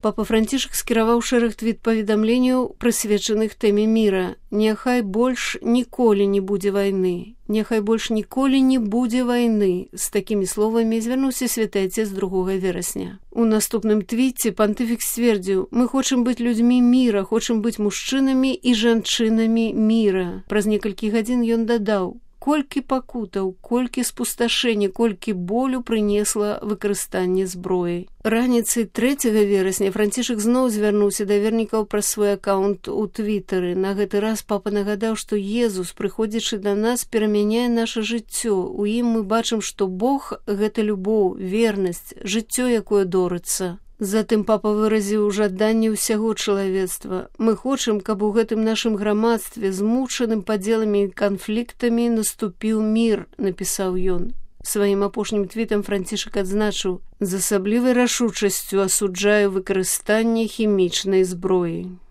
Папа Францішак скіраваў шэраг твіт-паведамленняў, прысвечаных тэме міра. Няхай больш ніколі не будзе вайны. Няхай больш ніколі не будзе вайны. З такімі словамі звярнуўся святы Отец 2 верасня. У наступным твіце пантыфік сцвердзіў: «Мы хочам быць людзьмі міра, хочам быць мужчынамі і жанчынамі міра». Праз некалькі гадзін ён дадаў: «Колькі пакутаў, колькі спусташэння, колькі болю прынесла выкарыстанне зброі». Раніцай 3 верасня Францішак зноў звярнуўся да вернікаў праз свой аккаунт у Твітары. На гэты раз папа нагадаў, што Езус, прыходзячы да нас, перамяняе наша жыццё. У ім мы бачым, што Бог – гэта любоў, вернасць, жыццё, якое дорыцца. Затым папа выразіў жаданне ўсяго чалавецтва. Мы хочам, каб у гэтым нашым грамадстве, змучаным падзеламі і канфліктамі, наступіў мір, напісаў ён. Сваім апошнім твітам Францішак адзначыў: «З асаблівай рашучасцю асуджаю выкарыстанне хімічнай зброі».